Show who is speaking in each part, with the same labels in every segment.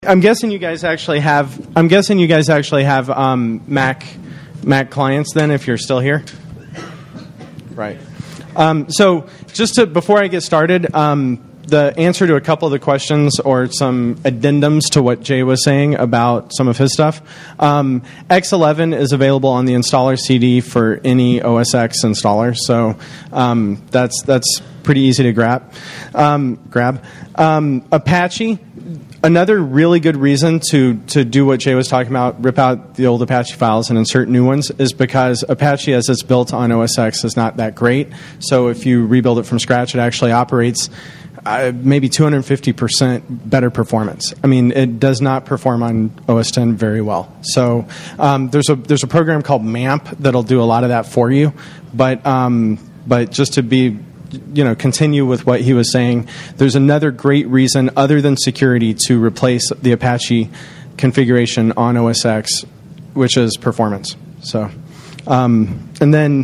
Speaker 1: I'm guessing you guys actually have Mac clients then, if you're still here. Right. So just before I get started, the answer to a couple of the questions or some addendums to what Jay was saying about some of his stuff. X11 is available on the installer CD for any OS X installer, so that's pretty easy to grab. Apache. Another really good reason to do what Jay was talking about, rip out the old Apache files and insert new ones, is because Apache, as it's built on OS X, is not that great. So if you rebuild it from scratch, it actually operates maybe 250% better performance. I mean, it does not perform on OS X very well. So there's a program called MAMP that'll do a lot of that for you. But just to be continue with what he was saying, there's another great reason other than security to replace the Apache configuration on OS X, which is performance. So, and then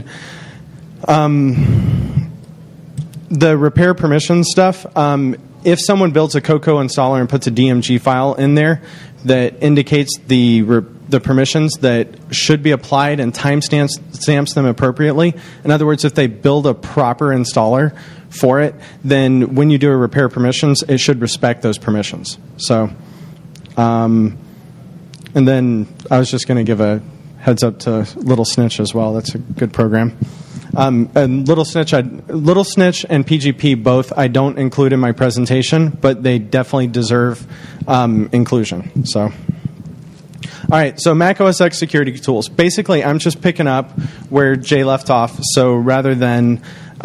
Speaker 1: the repair permission stuff, if someone builds a Cocoa installer and puts a DMG file in there that indicates the permissions that should be applied and timestamps them appropriately. In other words, if they build a proper installer for it, then when you do a repair permissions, it should respect those permissions. So, and then I was just going to give a heads up to Little Snitch as well. That's a good program. And Little Snitch and PGP both I don't include in my presentation, but they definitely deserve inclusion. So. All right, so Mac OS X security tools. Basically, I'm just picking up where Jay left off. So rather than,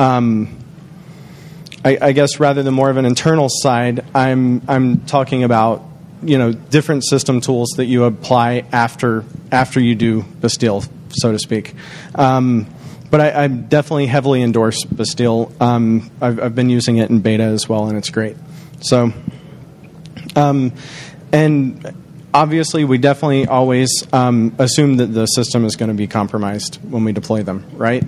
Speaker 1: I guess, rather than more of an internal side, I'm talking about different system tools that you apply after you do Bastille, so to speak. But I definitely heavily endorse Bastille. I've been using it in beta as well, and it's great. So, and obviously, we definitely always assume that the system is going to be compromised when we deploy them, right?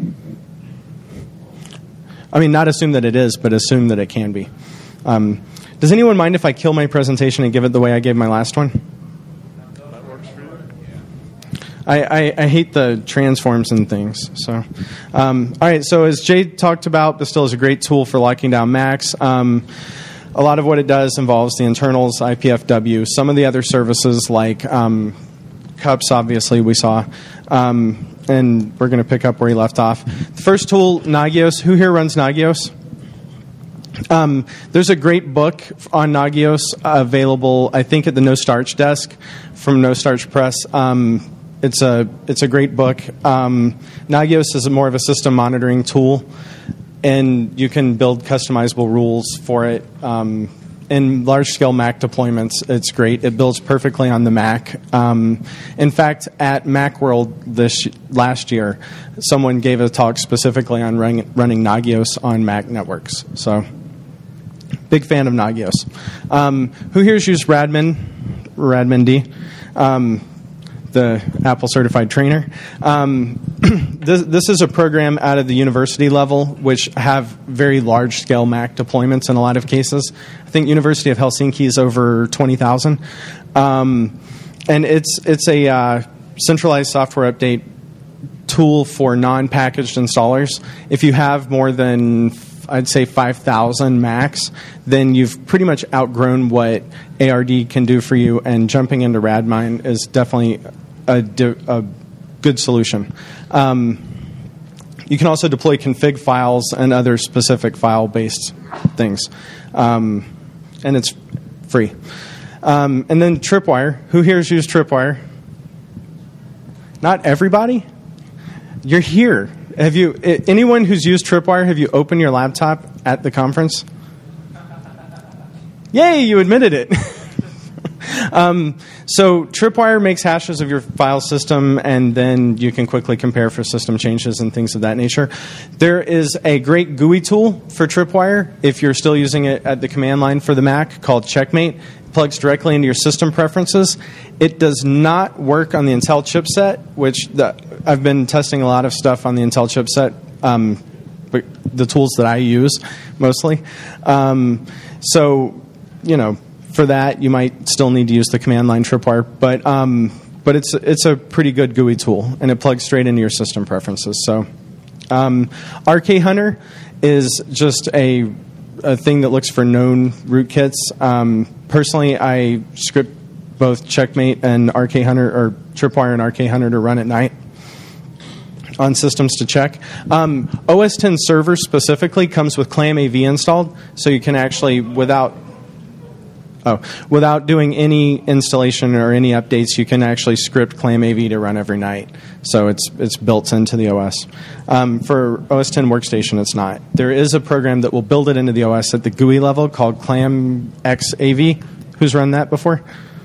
Speaker 1: I mean, not assume that it is, but assume that it can be. Does anyone mind if I kill my presentation and give it the way I gave my last one?
Speaker 2: That works for you.
Speaker 1: I hate the transforms and things. So, all right. So as Jay talked about, Bastille is a great tool for locking down Macs. A lot of what it does involves the internals, IPFW. Some of the other services like Cups, obviously, we saw. And we're going to pick up where he left off. The first tool, Nagios. Who here runs Nagios? There's a great book on Nagios available, I think, at the No Starch desk from No Starch Press. It's a great book. Nagios is more of a system monitoring tool, and you can build customizable rules for it. In large-scale Mac deployments, it's great. It builds perfectly on the Mac. In fact, at Macworld last year, someone gave a talk specifically on running Nagios on Mac networks. So, big fan of Nagios. Who here's used Radmin D? The Apple certified trainer. This is a program out of the university level, which have very large scale Mac deployments in a lot of cases. I think University of Helsinki is over 20,000, and it's a centralized software update tool for non-packaged installers. If you have more than, I'd say, 5,000 Macs, then you've pretty much outgrown what ARD can do for you, and jumping into Radmine is definitely a good solution. You can also deploy config files and other specific file-based things, and it's free. And then Tripwire. Who here has used Tripwire? Not everybody? You're here. Have you? Anyone who's used Tripwire, have you opened your laptop at the conference? Yay, you admitted it. So Tripwire makes hashes of your file system, and then you can quickly compare for system changes and things of that nature. There is a great GUI tool for Tripwire, if you're still using it at the command line for the Mac, called Checkmate. It plugs directly into your system preferences. It does not work on the Intel chipset, which I've been testing a lot of stuff on the Intel chipset, but the tools that I use mostly. So, For that, you might still need to use the command line tripwire, but it's a pretty good GUI tool, and it plugs straight into your system preferences. So, RK Hunter is just a thing that looks for known rootkits. Personally, I script both Checkmate and RK Hunter, or Tripwire and RK Hunter, to run at night on systems to check. OS X Server specifically comes with ClamAV installed, so you can actually, without doing any installation or any updates, you can actually script ClamAV to run every night. So it's built into the OS. For OS X Workstation, it's not. There is a program that will build it into the OS at the GUI level called ClamXAV. Who's run that before?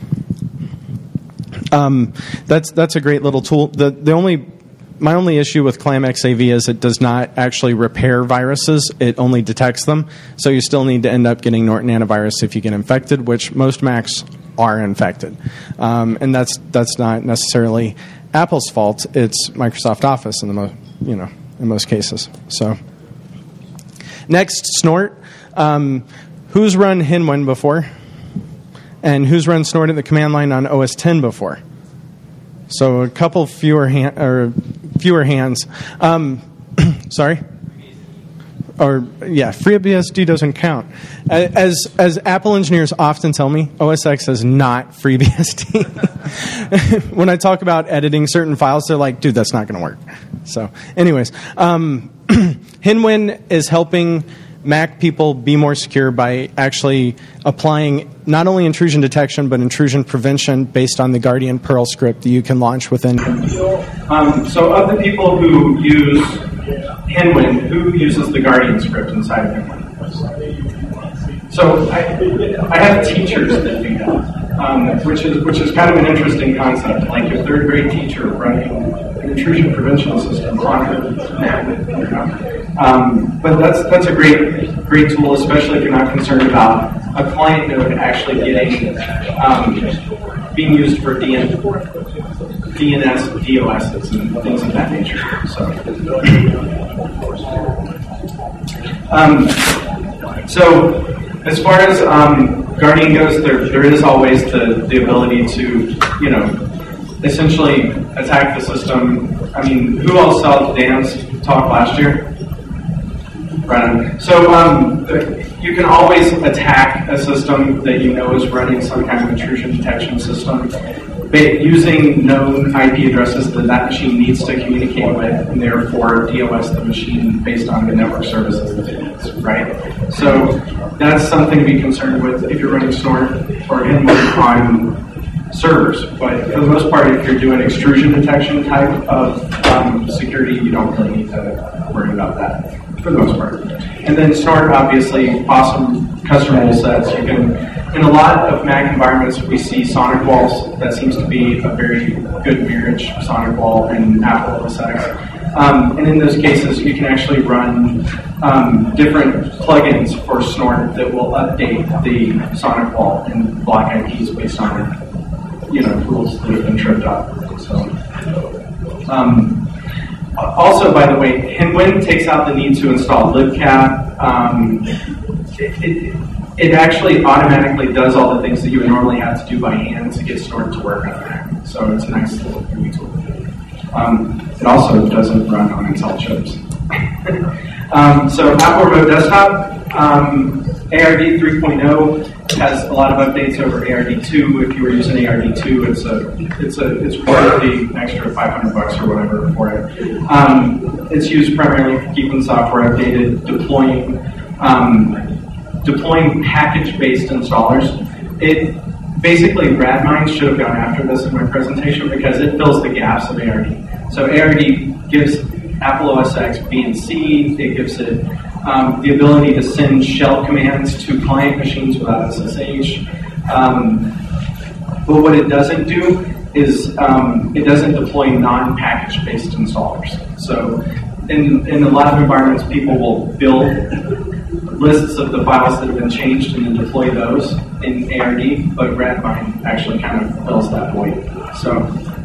Speaker 1: That's a great little tool. My only issue with ClamXAV is it does not actually repair viruses. It only detects them. So you still need to end up getting Norton Antivirus if you get infected, which most Macs are infected. And that's not necessarily Apple's fault. It's Microsoft Office in most cases. So next, Snort. Who's run Hinwin before? And who's run Snort at the command line on OS X before? So a couple fewer hands. Sorry? Or, yeah, FreeBSD doesn't count. As Apple engineers often tell me, OS X is not FreeBSD. When I talk about editing certain files, they're like, dude, that's not going to work. So, anyways, Hinwin is helping Mac people be more secure by actually applying not only intrusion detection, but intrusion prevention based on the Guardian Perl script that you can launch within.
Speaker 3: So of the people who use Hinwin, who uses the Guardian script inside of Hinwin? So I have teachers that do that, which is kind of an interesting concept. Like your third grade teacher running an intrusion prevention system on her Mac. But that's a great tool, especially if you're not concerned about a client node actually being used for DNS, DOSs, and things of that nature. So as far as Guardian goes, there is always the ability to, essentially attack the system. I mean, who all saw Dan's talk last year? Right. So you can always attack a system that you know is running some kind of intrusion detection system using known IP addresses that machine needs to communicate with, and therefore DOS the machine based on the network services that it needs, right? So that's something to be concerned with if you're running Snort or Hinwin on servers. But for the most part, if you're doing extrusion detection type of security, you don't really need to worry about that, for the most part. And then Snort, obviously, awesome custom rule sets. You can, in a lot of Mac environments, we see Sonic walls. That seems to be a very good marriage, Sonic wall and Apple OS X. And in those cases, you can actually run different plugins for Snort that will update the Sonic wall and block IPs based on rules that have been tripped up. So. Also, by the way, Hinwin takes out the need to install libcat. It actually automatically does all the things that you would normally have to do by hand to get Snort to work on Mac. So it's a nice little GUI tool. It also doesn't run on Intel chips. So Apple Remote Desktop, ARD 3.0 has a lot of updates over ARD2. If you were using ARD2, it's worth the extra $500 or whatever for it. It's used primarily for keeping software updated, deploying package-based installers. Basically, Radmine should have gone after this in my presentation because it fills the gaps of ARD. So ARD gives Apple OS X B and C. It gives it the ability to send shell commands to client machines without SSH. But what it doesn't do is it doesn't deploy non-package-based installers. So in a lot of environments, people will build lists of the files that have been changed and then deploy those in ARD, but Radmine actually kind of fills that void. So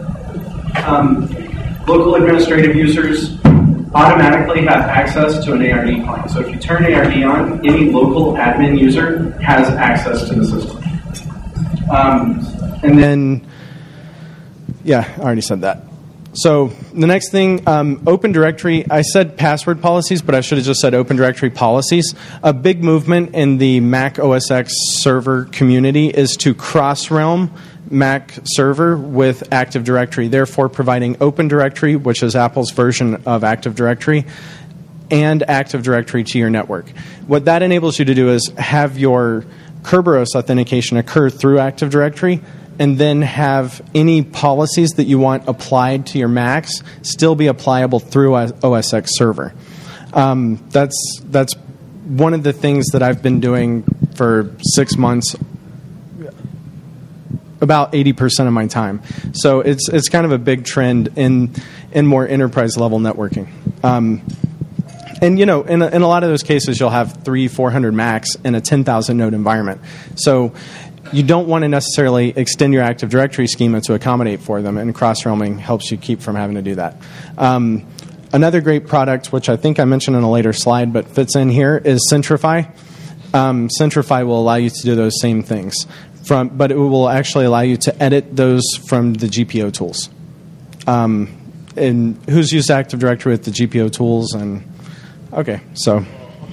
Speaker 3: local administrative users automatically have access to an ARD client. So if you turn ARD on, any local admin user has access to the system.
Speaker 1: And then, yeah, I already said that. So the next thing, Open Directory, I said password policies, but I should have just said Open Directory policies. A big movement in the Mac OS X server community is to cross-realm Mac server with Active Directory, therefore providing Open Directory, which is Apple's version of Active Directory, and Active Directory to your network. What that enables you to do is have your Kerberos authentication occur through Active Directory, and then have any policies that you want applied to your Macs still be applicable through OS X server. That's one of the things that I've been doing for 6 months, about 80% of my time. So it's kind of a big trend in more enterprise level networking. And you know, in a lot of those cases, you'll have 300-400 Macs in a 10,000 node environment. So you don't want to necessarily extend your Active Directory schema to accommodate for them, and cross-realming helps you keep from having to do that. Another great product, which I think I mentioned in a later slide but fits in here, is Centrify. Centrify will allow you to do those same things, but it will actually allow you to edit those from the GPO tools. And who's used Active Directory with the GPO tools? And okay, so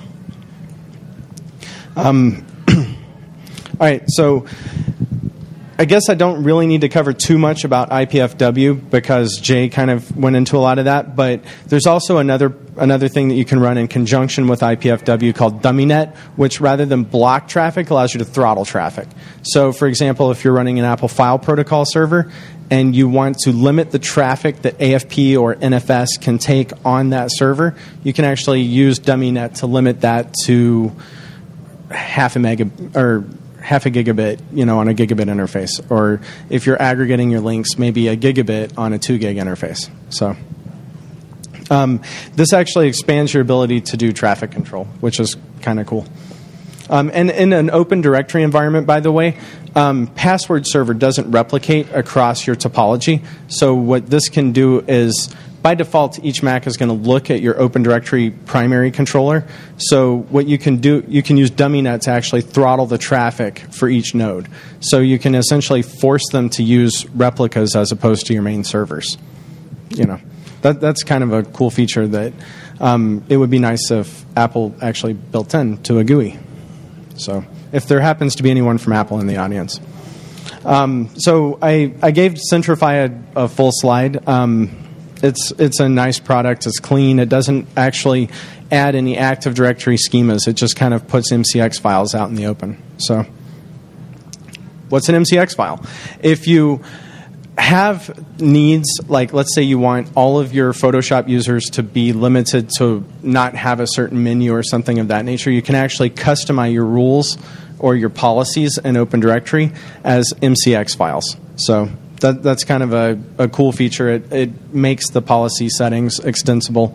Speaker 1: all right, so I guess I don't really need to cover too much about IPFW because Jay kind of went into a lot of that, but there's also another thing that you can run in conjunction with IPFW called DummyNet, which rather than block traffic allows you to throttle traffic. So for example, if you're running an Apple File Protocol server and you want to limit the traffic that AFP or NFS can take on that server, you can actually use DummyNet to limit that to half a gigabit, you know, on a gigabit interface. Or if you're aggregating your links, maybe a gigabit on a 2 gig interface. So this actually expands your ability to do traffic control, which is kind of cool. And in an Open Directory environment, by the way, Password Server doesn't replicate across your topology. So what this can do is, by default, each Mac is going to look at your Open Directory primary controller. So what you can do, you can use DummyNet to actually throttle the traffic for each node. So you can essentially force them to use replicas as opposed to your main servers. You know, that's kind of a cool feature that it would be nice if Apple actually built into a GUI. So if there happens to be anyone from Apple in the audience. So I gave Centrify a full slide. It's a nice product. It's clean. It doesn't actually add any Active Directory schemas. It just kind of puts MCX files out in the open. So what's an MCX file? If you have needs, like let's say you want all of your Photoshop users to be limited to not have a certain menu or something of that nature, you can actually customize your rules or your policies in Open Directory as MCX files. So that's kind of a cool feature. It makes the policy settings extensible.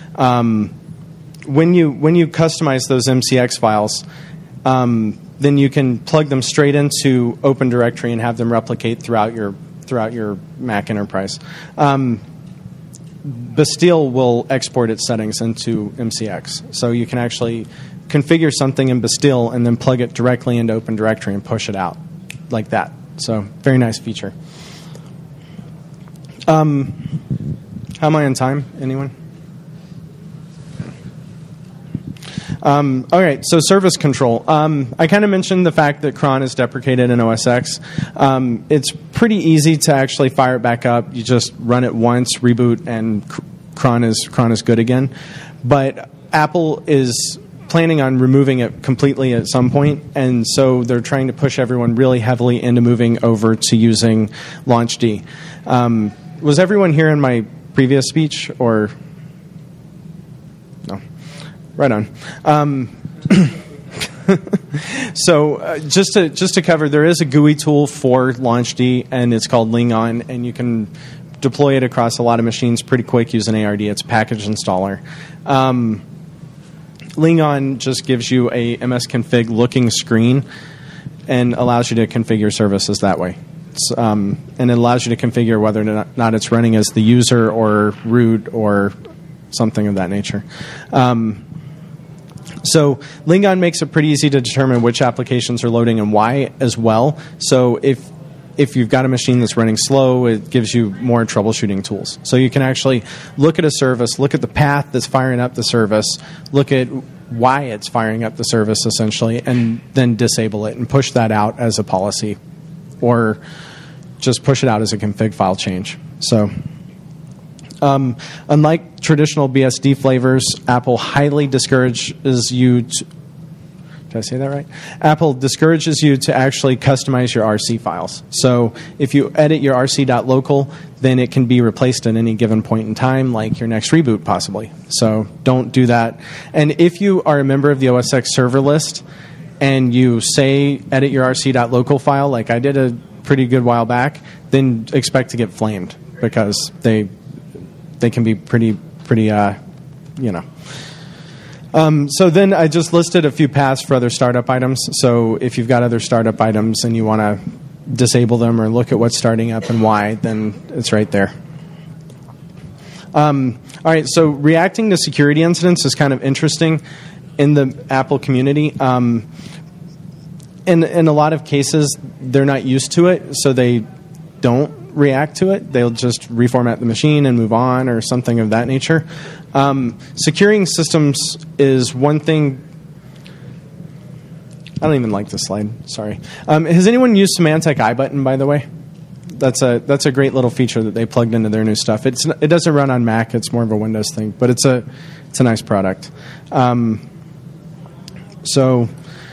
Speaker 1: When you customize those MCX files, then you can plug them straight into Open Directory and have them replicate throughout your Mac enterprise. Bastille will export its settings into MCX, so you can actually configure something in Bastille and then plug it directly into Open Directory and push it out like that. So very nice feature. How am I on time? Anyone? All right, so service control. I kind of mentioned the fact that cron is deprecated in OS X. It's pretty easy to actually fire it back up. You just run it once, reboot, and cron is good again. But Apple is planning on removing it completely at some point, and so they're trying to push everyone really heavily into moving over to using LaunchD. Was everyone here in my previous speech, or no? Right on. So just to cover, there is a GUI tool for LaunchD, and it's called Lingon, and you can deploy it across a lot of machines pretty quick using ARD. It's a package installer. Lingon just gives you a msconfig looking screen and allows you to configure services that way. And it allows you to configure whether or not it's running as the user or root or something of that nature. So Lingon makes it pretty easy to determine which applications are loading and why as well. So if you've got a machine that's running slow, it gives you more troubleshooting tools. So you can actually look at a service, look at the path that's firing up the service, look at why it's firing up the service essentially, and then disable it and push that out as a policy, or just push it out as a config file change. So unlike traditional BSD flavors, Apple highly discourages you to, did I say that right? Apple discourages you to actually customize your RC files. So if you edit your rc.local, then it can be replaced at any given point in time, like your next reboot possibly. So don't do that. And if you are a member of the OS X server list and you say edit your rc.local file, like I did a pretty good while back, then expect to get flamed because they can be pretty so then I just listed a few paths for other startup items. So if you've got other startup items and you want to disable them or look at what's starting up and why, then it's right there. All right, so reacting to security incidents is kind of interesting in the Apple community. In a lot of cases, they're not used to it, so they don't react to it. They'll just reformat the machine and move on or something of that nature. Securing systems is one thing. I don't even like this slide. Sorry. Has anyone used Symantec iButton, by the way? That's a great little feature that they plugged into their new stuff. It doesn't run on Mac. It's more of a Windows thing, but it's a nice product. So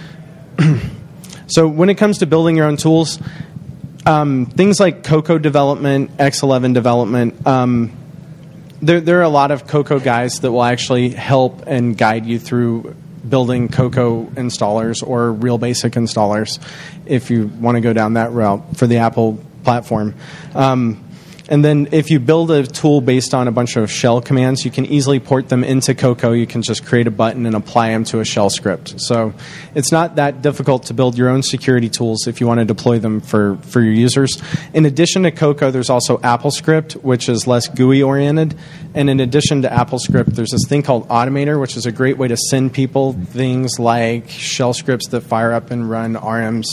Speaker 1: when it comes to building your own tools, things like Cocoa development, X11 development, there are a lot of Cocoa guys that will actually help and guide you through building Cocoa installers or real basic installers if you want to go down that route for the Apple platform. And then if you build a tool based on a bunch of shell commands, you can easily port them into Cocoa. You can just create a button and apply them to a shell script. So it's not that difficult to build your own security tools if you want to deploy them for your users. In addition to Cocoa, there's also AppleScript, which is less GUI-oriented. And in addition to AppleScript, there's this thing called Automator, which is a great way to send people things like shell scripts that fire up and run rm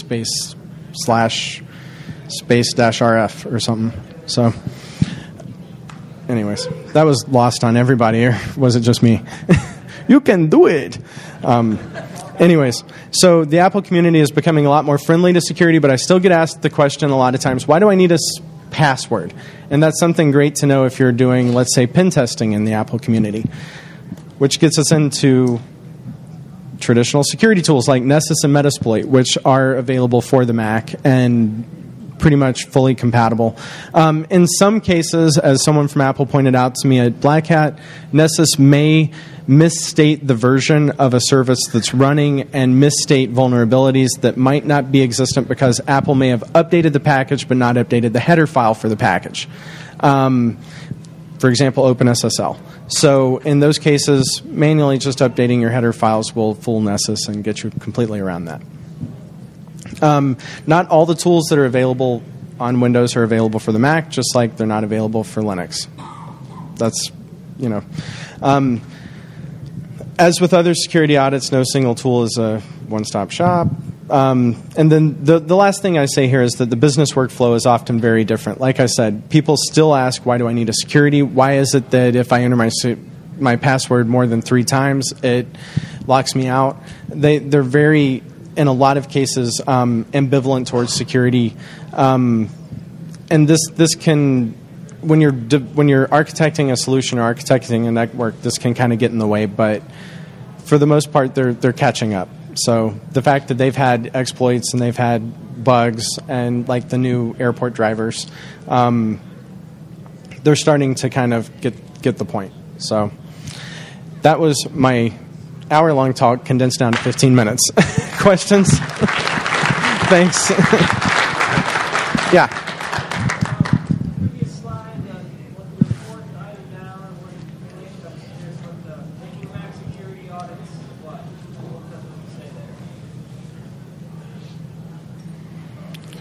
Speaker 1: /space-rf or something. So, anyways, that was lost on everybody, or was it just me? You can do it. Anyways, so the Apple community is becoming a lot more friendly to security, but I still get asked the question a lot of times, why do I need a password? And that's something great to know if you're doing, let's say, pen testing in the Apple community, which gets us into traditional security tools like Nessus and Metasploit, which are available for the Mac and pretty much fully compatible. In some cases, as someone from Apple pointed out to me at Black Hat, Nessus may misstate the version of a service that's running and misstate vulnerabilities that might not be existent because Apple may have updated the package but not updated the header file for the package. For example, OpenSSL. So in those cases, manually just updating your header files will fool Nessus and get you completely around that. Not all the tools that are available on Windows are available for the Mac, just like they're not available for Linux. That's, as with other security audits, no single tool is a one-stop shop. And then the last thing I say here is that the business workflow is often very different. Like I said, people still ask, why do I need a security? Why is it that if I enter my password more than 3 times, it locks me out? They're very, in a lot of cases, ambivalent towards security, and this can, when you're architecting a solution or architecting a network, this can kind of get in the way. But for the most part, they're catching up. So the fact that they've had exploits and they've had bugs and like the new airport drivers, they're starting to kind of get the point. So that was my hour-long talk condensed down to 15 minutes. Questions? Thanks. Yeah.
Speaker 4: Previous slide, what the report item down, what information up here, what the making Mac security audits, what does it say there?
Speaker 1: I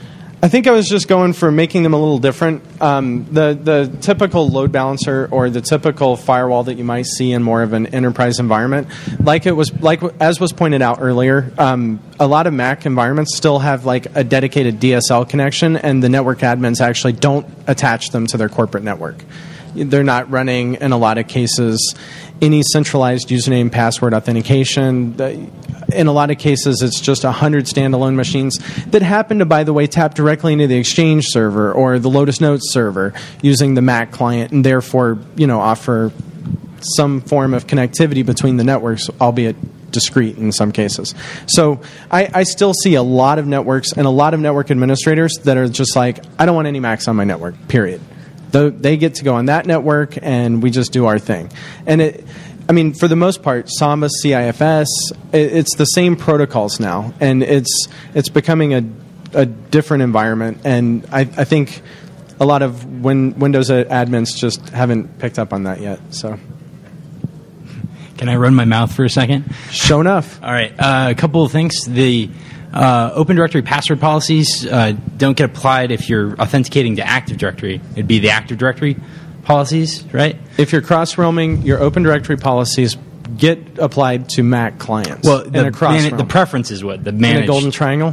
Speaker 1: I think I was just going for making them a little different. The typical load balancer or the typical firewall that you might see in more of an enterprise environment, as was pointed out earlier, a lot of Mac environments still have like a dedicated DSL connection, and the network admins actually don't attach them to their corporate network. They're not running, in a lot of cases, any centralized username password authentication. In a lot of cases, it's just 100 standalone machines that happen to, by the way, tap directly into the Exchange server or the Lotus Notes server using the Mac client, and therefore, offer some form of connectivity between the networks, albeit discrete in some cases. So I still see a lot of networks and a lot of network administrators that are just like, I don't want any Macs on my network, period. They get to go on that network, and we just do our thing. And for the most part, Samba, CIFS, it's the same protocols now, and it's becoming a different environment. And I think a lot of Windows admins just haven't picked up on that yet. So,
Speaker 5: can I run my mouth for a second?
Speaker 1: Show enough.
Speaker 5: All right, a couple of things. The Open Directory password policies don't get applied if you're authenticating to Active Directory. It'd be the Active Directory policies, right?
Speaker 1: If you're cross-realming, your Open Directory policies get applied to Mac clients.
Speaker 5: Well,
Speaker 1: the
Speaker 5: the preference is what? The managed.
Speaker 1: In a golden triangle?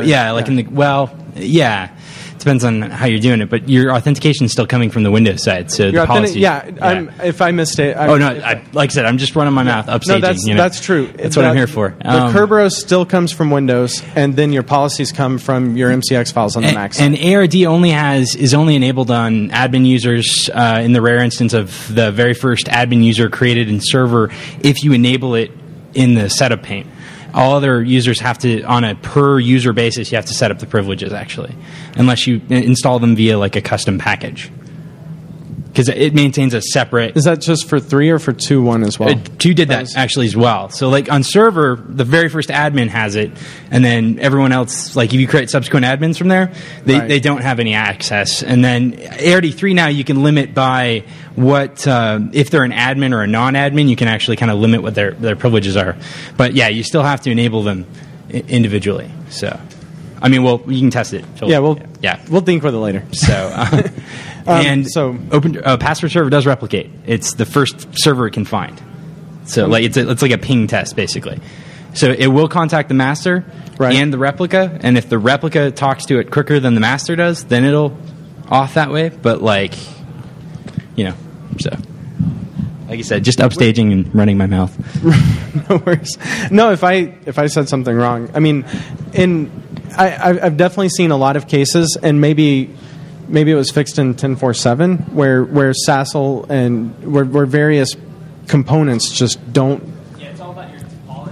Speaker 5: Yeah. Depends on how you're doing it, but your authentication is still coming from the Windows side, so the policy.
Speaker 1: If I missed it.
Speaker 5: Like I said, I'm just running my mouth upstaging.
Speaker 1: No, that's true.
Speaker 5: That's what I'm here for.
Speaker 1: The Kerberos still comes from Windows, and then your policies come from your MCX files on the Mac side.
Speaker 5: And ARD is only enabled on admin users in the rare instance of the very first admin user created in server if you enable it in the setup pane. All other users have to, on a per user basis, you have to set up the privileges, actually, unless you install them via like a custom package. Because it maintains a separate...
Speaker 1: Is that just for 3 or for 2.1 as well?
Speaker 5: 2 did that actually as well. So like on server, the very first admin has it, and then everyone else, like if you create subsequent admins from there, they don't have any access. And then ARD3 now you can limit by what, if they're an admin or a non-admin, you can actually kind of limit what their privileges are. But yeah, you still have to enable them individually. So, you can test it.
Speaker 1: We'll think with it later.
Speaker 5: So... Open password server does replicate. It's the first server it can find. So it's like a ping test basically. So it will contact the master and the replica, and if the replica talks to it quicker than the master does, then it'll auth that way. But so like you said, just upstaging and running my mouth.
Speaker 1: No worries. No, if I said something wrong, I've definitely seen a lot of cases, and maybe it was fixed in 10.4.7 where SASL and where various components just don't.
Speaker 4: Yeah, it's all about your topology.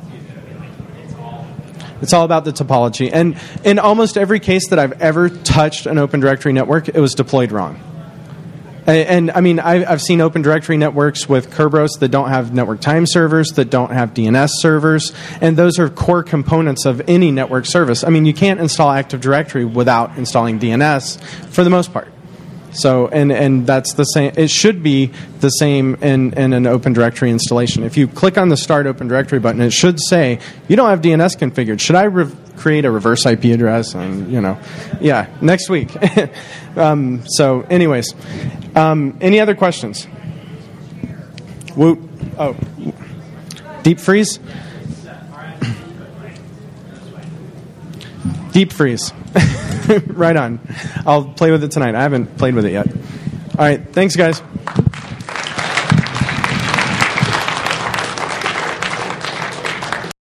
Speaker 1: It's all about the topology. And in almost every case that I've ever touched an Open Directory network, it was deployed wrong. And I've seen Open Directory networks with Kerberos that don't have network time servers, that don't have DNS servers, and those are core components of any network service. You can't install Active Directory without installing DNS for the most part. So, and that's the same. It should be the same in an Open Directory installation. If you click on the Start Open Directory button, it should say, you don't have DNS configured. Should I create a reverse IP address? And, next week. So, anyways, any other questions? Woot. Oh, deep freeze? Deep freeze. Right on. I'll play with it tonight. I haven't played with it yet. All right. Thanks, guys.